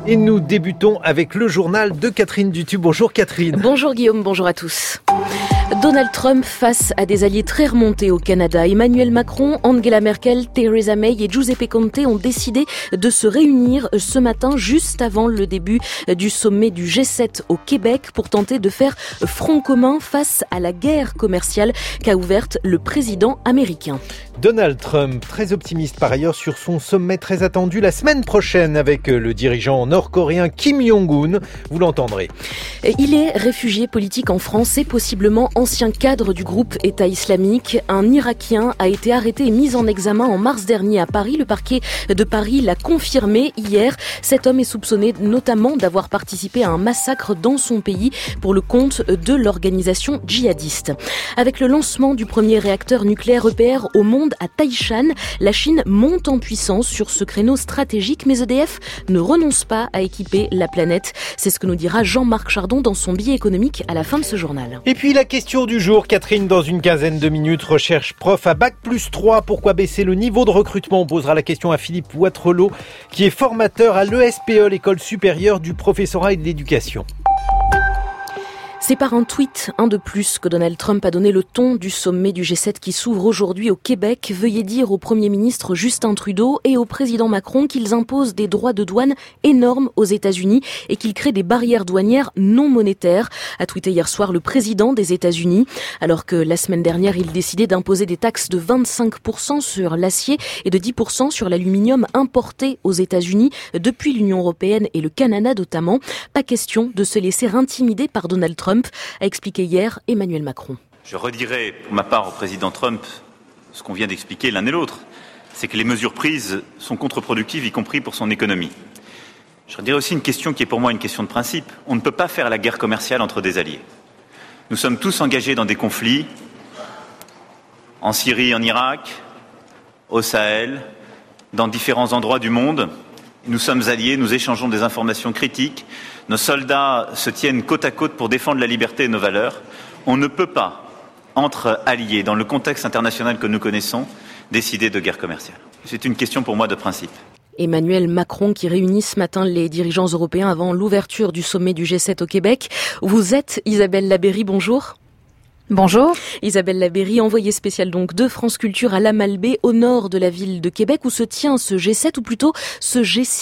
Et nous débutons avec le journal de Catherine Dutu. Bonjour Catherine. Bonjour Guillaume, bonjour à tous. Donald Trump face à des alliés très remontés au Canada. Emmanuel Macron, Angela Merkel, Theresa May et Giuseppe Conte ont décidé de se réunir ce matin juste avant le début du sommet du G7 au Québec pour tenter de faire front commun face à la guerre commerciale qu'a ouverte le président américain. Donald Trump, très optimiste par ailleurs sur son sommet très attendu la semaine prochaine avec le dirigeant nord-coréen Kim Jong-un. Vous l'entendrez. Il est réfugié politique en France et possiblement ancien cadre du groupe État islamique. Un Irakien a été arrêté et mis en examen en mars dernier à Paris. Le parquet de Paris l'a confirmé hier. Cet homme est soupçonné notamment d'avoir participé à un massacre dans son pays pour le compte de l'organisation djihadiste. Avec le lancement du premier réacteur nucléaire EPR au monde à Taishan, la Chine monte en puissance sur ce créneau stratégique, mais EDF ne renonce pas à équiper la planète. C'est ce que nous dira Jean-Marc Chardon dans son billet économique à la fin de ce journal. Et puis la question du jour, Catherine, dans une quinzaine de minutes, recherche prof à Bac+3. Pourquoi baisser le niveau de recrutement? On posera la question à Philippe Watrelot, qui est formateur à l'ESPE, l'École supérieure du professorat et de l'éducation. C'est par un tweet, un de plus, que Donald Trump a donné le ton du sommet du G7 qui s'ouvre aujourd'hui au Québec. Veuillez dire au Premier ministre Justin Trudeau et au président Macron qu'ils imposent des droits de douane énormes aux États-Unis et qu'ils créent des barrières douanières non monétaires, a tweeté hier soir le président des États-Unis. Alors que la semaine dernière, il décidait d'imposer des taxes de 25% sur l'acier et de 10% sur l'aluminium importé aux États-Unis depuis l'Union européenne et le Canada notamment. Pas question de se laisser intimider par Donald Trump, a expliqué hier Emmanuel Macron. Je redirai pour ma part au président Trump ce qu'on vient d'expliquer l'un et l'autre, c'est que les mesures prises sont contre-productives, y compris pour son économie. Je redirai aussi une question qui est pour moi une question de principe. On ne peut pas faire la guerre commerciale entre des alliés. Nous sommes tous engagés dans des conflits, en Syrie, en Irak, au Sahel, dans différents endroits du monde. Nous sommes alliés, nous échangeons des informations critiques. Nos soldats se tiennent côte à côte pour défendre la liberté et nos valeurs. On ne peut pas, entre alliés, dans le contexte international que nous connaissons, décider de guerre commerciale. C'est une question pour moi de principe. Emmanuel Macron qui réunit ce matin les dirigeants européens avant l'ouverture du sommet du G7 au Québec. Vous êtes Isabelle Labeyrie, bonjour. Bonjour. Isabelle Labeyrie, envoyée spéciale donc de France Culture à la Malbaie, au nord de la ville de Québec, où se tient ce G7, ou plutôt ce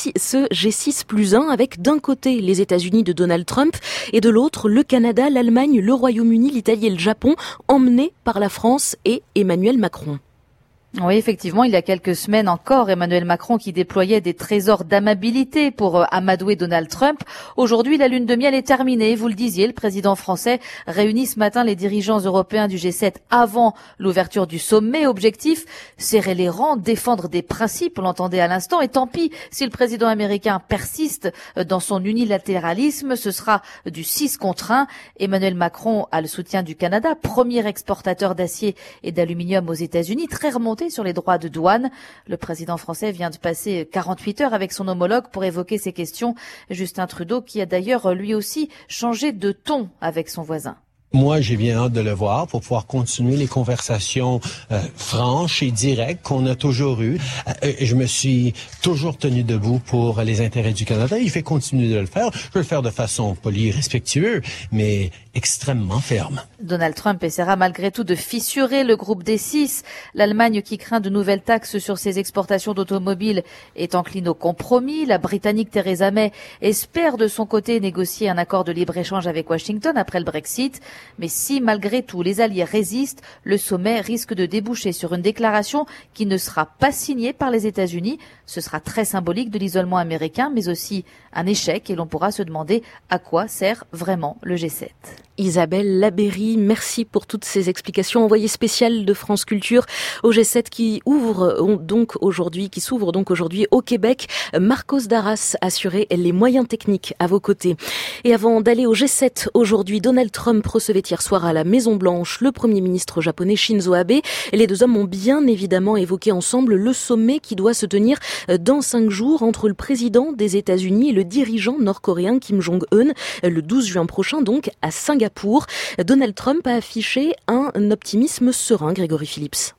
G6+1, avec d'un côté les États-Unis de Donald Trump et de l'autre le Canada, l'Allemagne, le Royaume-Uni, l'Italie et le Japon, emmenés par la France et Emmanuel Macron. Oui, effectivement, il y a quelques semaines encore, Emmanuel Macron qui déployait des trésors d'amabilité pour amadouer Donald Trump. Aujourd'hui, la lune de miel est terminée. Vous le disiez, le président français réunit ce matin les dirigeants européens du G7 avant l'ouverture du sommet. Objectif, serrer les rangs, défendre des principes, on l'entendait à l'instant. Et tant pis si le président américain persiste dans son unilatéralisme, ce sera du 6 contre 1. Emmanuel Macron a le soutien du Canada, premier exportateur d'acier et d'aluminium aux États-Unis, très remonté sur les droits de douane. Le président français vient de passer 48 heures avec son homologue pour évoquer ces questions. Justin Trudeau qui a d'ailleurs lui aussi changé de ton avec son voisin. Moi, j'ai bien hâte de le voir pour pouvoir continuer les conversations franches et directes qu'on a toujours eues. Je me suis toujours tenu debout pour les intérêts du Canada. Il fait continuer de le faire. Je vais le faire de façon polie et respectueuse, mais extrêmement ferme. Donald Trump essaiera malgré tout de fissurer le groupe des 6. L'Allemagne qui craint de nouvelles taxes sur ses exportations d'automobiles est encline au compromis. La Britannique Theresa May espère de son côté négocier un accord de libre-échange avec Washington après le Brexit. Mais si, malgré tout, les alliés résistent, le sommet risque de déboucher sur une déclaration qui ne sera pas signée par les États-Unis. Ce sera très symbolique de l'isolement américain, mais aussi un échec et l'on pourra se demander à quoi sert vraiment le G7. Isabelle Labeyrie, merci pour toutes ces explications. Envoyée spéciale de France Culture au G7 qui s'ouvre donc aujourd'hui au Québec. Marcos Darras assurait les moyens techniques à vos côtés. Et avant d'aller au G7 aujourd'hui, Donald Trump recevait hier soir à la Maison-Blanche le Premier ministre japonais Shinzo Abe. Les deux hommes ont bien évidemment évoqué ensemble le sommet qui doit se tenir dans 5 jours entre le président des États-Unis et le dirigeant nord-coréen Kim Jong-un, le 12 juin prochain donc à Singapour. Donald Trump a affiché un optimisme serein, Grégory Phillips.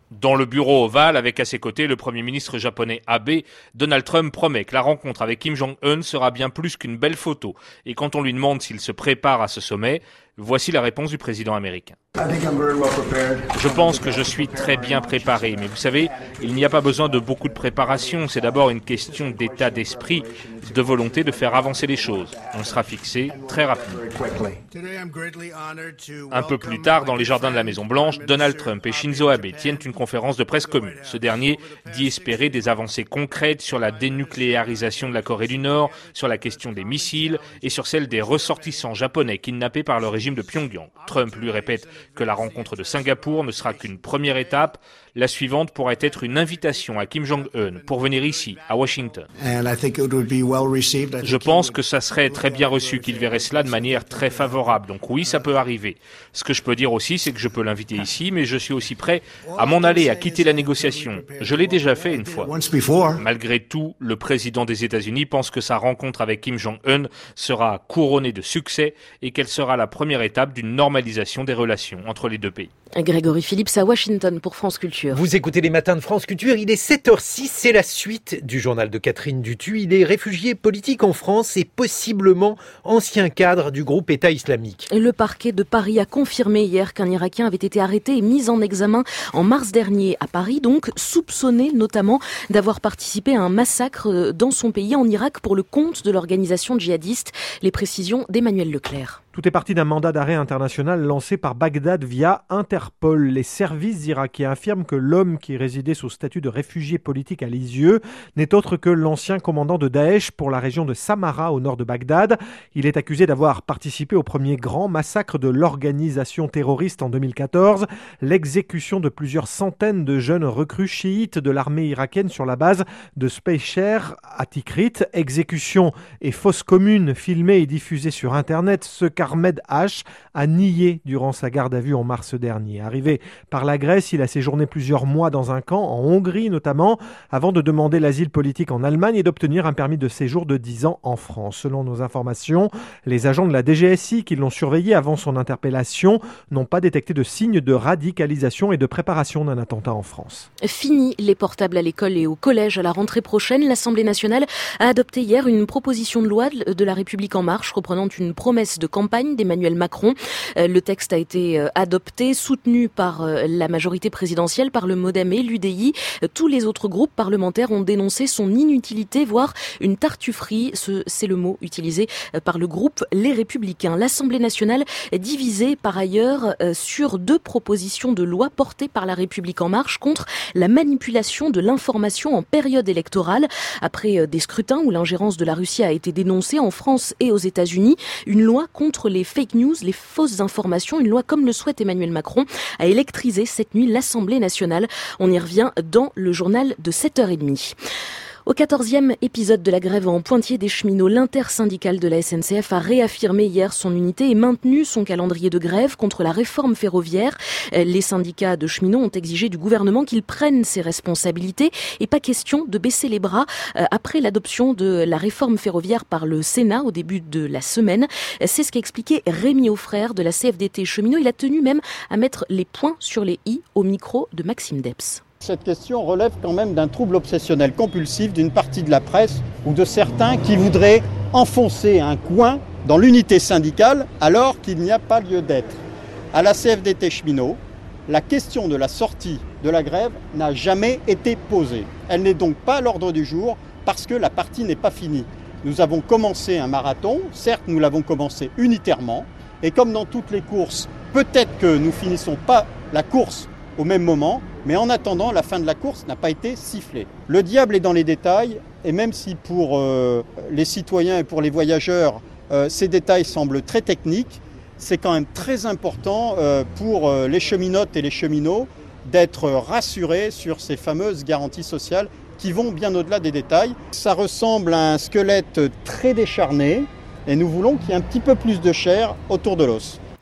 Dans le bureau ovale, avec à ses côtés le Premier ministre japonais Abe, Donald Trump promet que la rencontre avec Kim Jong-un sera bien plus qu'une belle photo. Et quand on lui demande s'il se prépare à ce sommet, voici la réponse du président américain. Je pense que je suis très bien préparé, mais vous savez, il n'y a pas besoin de beaucoup de préparation. C'est d'abord une question d'état d'esprit, de volonté de faire avancer les choses. On sera fixé très rapidement. Un peu plus tard, dans les jardins de la Maison-Blanche, Donald Trump et Shinzo Abe tiennent une conférence de presse commune. Ce dernier dit espérer des avancées concrètes sur la dénucléarisation de la Corée du Nord, sur la question des missiles et sur celle des ressortissants japonais kidnappés par le régime de Pyongyang. Trump lui répète que la rencontre de Singapour ne sera qu'une première étape. La suivante pourrait être une invitation à Kim Jong-un pour venir ici, à Washington. Je pense que ça serait très bien reçu, qu'il verrait cela de manière très favorable. Donc oui, ça peut arriver. Ce que je peux dire aussi, c'est que je peux l'inviter ici, mais je suis aussi prêt à m'en aller, à quitter la négociation. Je l'ai déjà fait une fois. Malgré tout, le président des États-Unis pense que sa rencontre avec Kim Jong-un sera couronnée de succès et qu'elle sera la première étape d'une normalisation des relations entre les deux pays. Grégory Phillips à Washington pour France Culture. Vous écoutez les matins de France Culture, il est 7h06, c'est la suite du journal de Catherine Dutu. Il est réfugié politique en France et possiblement ancien cadre du groupe État islamique. Le parquet de Paris a confirmé hier qu'un Irakien avait été arrêté et mis en examen en mars dernier à Paris, donc soupçonné notamment d'avoir participé à un massacre dans son pays en Irak pour le compte de l'organisation djihadiste. Les précisions d'Emmanuel Leclerc. Tout est parti d'un mandat d'arrêt international lancé par Bagdad via Interpol. Les services irakiens affirment que l'homme qui résidait sous statut de réfugié politique à Lisieux n'est autre que l'ancien commandant de Daesh pour la région de Samarra au nord de Bagdad. Il est accusé d'avoir participé au premier grand massacre de l'organisation terroriste en 2014, l'exécution de plusieurs centaines de jeunes recrues chiites de l'armée irakienne sur la base de Speicher à Tikrit. Exécution et fausse commune filmée et diffusée sur Internet, ce qu'Ahmed H a nié durant sa garde à vue en mars dernier. Arrivé par la Grèce, il a séjourné plusieurs mois dans un camp, en Hongrie notamment, avant de demander l'asile politique en Allemagne et d'obtenir un permis de séjour de 10 ans en France. Selon nos informations, les agents de la DGSI qui l'ont surveillé avant son interpellation n'ont pas détecté de signes de radicalisation et de préparation d'un attentat en France. Fini les portables à l'école et au collège à la rentrée prochaine. L'Assemblée nationale a adopté hier une proposition de loi de La République en marche reprenant une promesse de campagne d'Emmanuel Macron. Le texte a été adopté, soutenu par la majorité présidentielle, par le MoDem et l'UDI. Tous les autres groupes parlementaires ont dénoncé son inutilité, voire une tartufferie. C'est le mot utilisé par le groupe Les Républicains. L'Assemblée nationale est divisée par ailleurs sur 2 propositions de loi portées par La République en marche contre la manipulation de l'information en période électorale. Après des scrutins où l'ingérence de la Russie a été dénoncée en France et aux États-Unis, une loi contre les fake news, les fausses informations, une loi comme le souhaite Emmanuel Macron, a électrisé cette nuit l'Assemblée nationale. On y revient dans le journal de 7h30. Au 14e épisode de la grève en Poitiers des cheminots, l'intersyndicale de la SNCF a réaffirmé hier son unité et maintenu son calendrier de grève contre la réforme ferroviaire. Les syndicats de cheminots ont exigé du gouvernement qu'il prenne ses responsabilités et pas question de baisser les bras après l'adoption de la réforme ferroviaire par le Sénat au début de la semaine. C'est ce qu'a expliqué Rémi Aufrère de la CFDT cheminots. Il a tenu même à mettre les points sur les i au micro de Maxime Debs. Cette question relève quand même d'un trouble obsessionnel compulsif d'une partie de la presse ou de certains qui voudraient enfoncer un coin dans l'unité syndicale alors qu'il n'y a pas lieu d'être. À la CFDT cheminots, la question de la sortie de la grève n'a jamais été posée. Elle n'est donc pas à l'ordre du jour parce que la partie n'est pas finie. Nous avons commencé un marathon, certes nous l'avons commencé unitairement, et comme dans toutes les courses, peut-être que nous finissons pas la course au même moment, mais en attendant, la fin de la course n'a pas été sifflée. Le diable est dans les détails, et même si pour les citoyens et pour les voyageurs, ces détails semblent très techniques, c'est quand même très important pour les cheminotes et les cheminots d'être rassurés sur ces fameuses garanties sociales qui vont bien au-delà des détails. Ça ressemble à un squelette très décharné, et nous voulons qu'il y ait un petit peu plus de chair autour de l'os.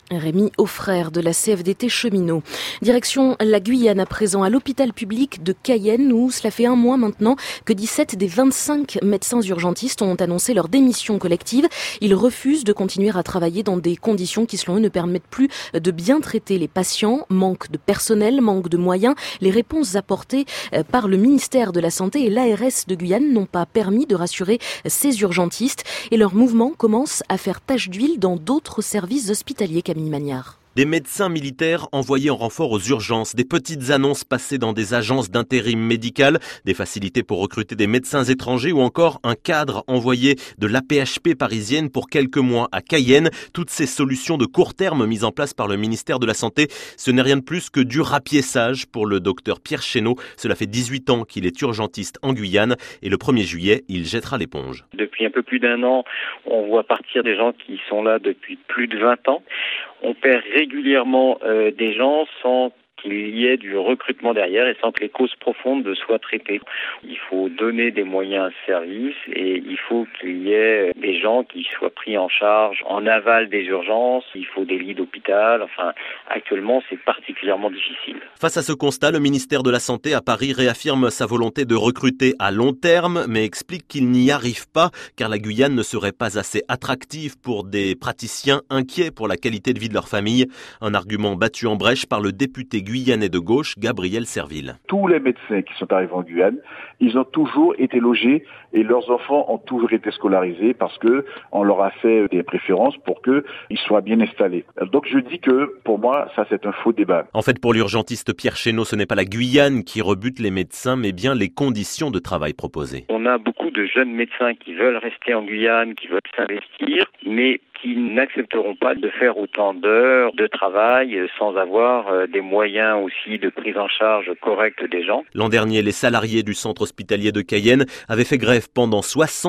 Rémi Auffrère de la CFDT Cheminot. Direction la Guyane à présent, à l'hôpital public de Cayenne où cela fait un mois maintenant que 17 des 25 médecins urgentistes ont annoncé leur démission collective. Ils refusent de continuer à travailler dans des conditions qui selon eux ne permettent plus de bien traiter les patients. Manque de personnel, manque de moyens. Les réponses apportées par le ministère de la Santé et l'ARS de Guyane n'ont pas permis de rassurer ces urgentistes et leur mouvement commence à faire tache d'huile dans d'autres services hospitaliers. Magnard. Des médecins militaires envoyés en renfort aux urgences, des petites annonces passées dans des agences d'intérim médical, des facilités pour recruter des médecins étrangers ou encore un cadre envoyé de l'AP-HP parisienne pour quelques mois à Cayenne. Toutes ces solutions de court terme mises en place par le ministère de la Santé, ce n'est rien de plus que du rapiessage pour le docteur Pierre Chénaud. Cela fait 18 ans qu'il est urgentiste en Guyane et le 1er juillet, il jettera l'éponge. Depuis un peu plus d'un an, on voit partir des gens qui sont là depuis plus de 20 ans. On perd régulièrement des gens sans qu'il y ait du recrutement derrière et sans que les causes profondes soient traitées. Il faut donner des moyens à ce service et il faut qu'il y ait des gens qui soient pris en charge en aval des urgences. Il faut des lits d'hôpital. Enfin, actuellement, c'est particulièrement difficile. Face à ce constat, le ministère de la Santé à Paris réaffirme sa volonté de recruter à long terme, mais explique qu'il n'y arrive pas car la Guyane ne serait pas assez attractive pour des praticiens inquiets pour la qualité de vie de leur famille. Un argument battu en brèche par le député guyanais de gauche, Gabriel Serville. Tous les médecins qui sont arrivés en Guyane, ils ont toujours été logés et leurs enfants ont toujours été scolarisés parce que on leur a fait des préférences pour qu'ils soient bien installés. Donc je dis que pour moi, ça c'est un faux débat. En fait, pour l'urgentiste Pierre Chénaud, ce n'est pas la Guyane qui rebute les médecins, mais bien les conditions de travail proposées. On a beaucoup de jeunes médecins qui veulent rester en Guyane, qui veulent s'investir, mais qui n'accepteront pas de faire autant d'heures de travail sans avoir des moyens aussi de prise en charge correcte des gens. L'an dernier, les salariés du centre hospitalier de Cayenne avaient fait grève pendant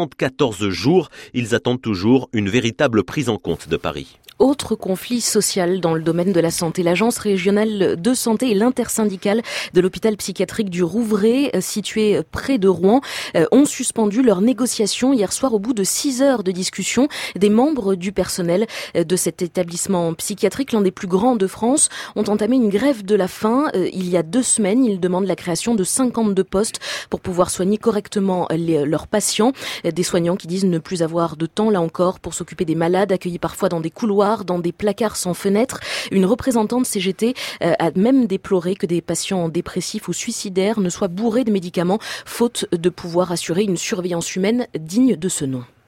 74 jours. Ils attendent toujours une véritable prise en compte de Paris. Autre conflit social dans le domaine de la santé. L'agence régionale de santé et l'intersyndicale de l'hôpital psychiatrique du Rouvray, situé près de Rouen, ont suspendu leurs négociations hier soir au bout de 6 heures de discussion. Des membres du personnel de cet établissement psychiatrique, l'un des plus grands de France, ont entamé une grève de la faim. Il y a 2 semaines, ils demandent la création de 52 postes pour pouvoir soigner correctement leurs patients. Des soignants qui disent ne plus avoir de temps, là encore, pour s'occuper des malades, accueillis parfois dans des couloirs, dans des placards sans fenêtres. Une représentante CGT a même déploré que des patients dépressifs ou suicidaires ne soient bourrés de médicaments, faute de pouvoir assurer une surveillance humaine digne de ce nom.